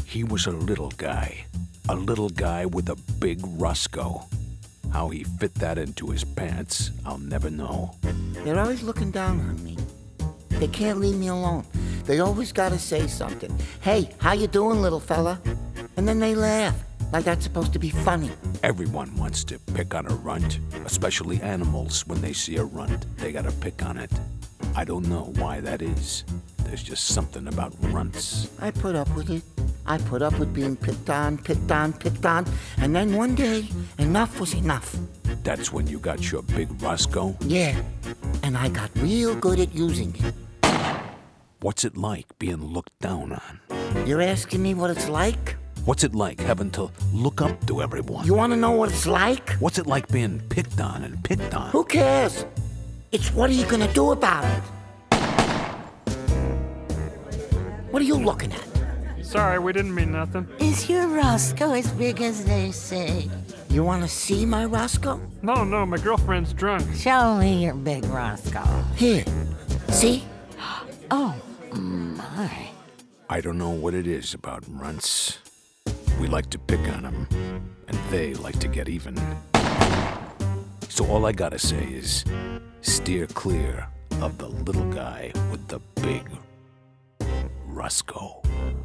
He was a little guy with a big Roscoe. How he fit that into his pants, I'll never know. They're always looking down on me. They can't leave me alone. They always gotta say something. Hey, how you doing, little fella? And then they laugh, like that's supposed to be funny. Everyone wants to pick on a runt, especially animals. When they see a runt, they gotta pick on it. I don't know why that is. There's just something about runts. I put up with it. I put up with being picked on, and then one day, enough was enough. That's when you got your big Roscoe? Yeah, and I got real good at using it. What's it like being looked down on? You're asking me what it's like? What's it like having to look up to everyone? You want to know what it's like? What's it like being picked on and picked on? Who cares? It's what are you gonna do about it? What are you looking at? Sorry, we didn't mean nothing. Is your Roscoe as big as they say? You want to see my Roscoe? No, my girlfriend's drunk. Show me your big Roscoe. Here, see? Oh, my. I don't know what it is about runts. We like to pick on them, and they like to get even. So all I gotta say is, steer clear of the little guy with the big Roscoe.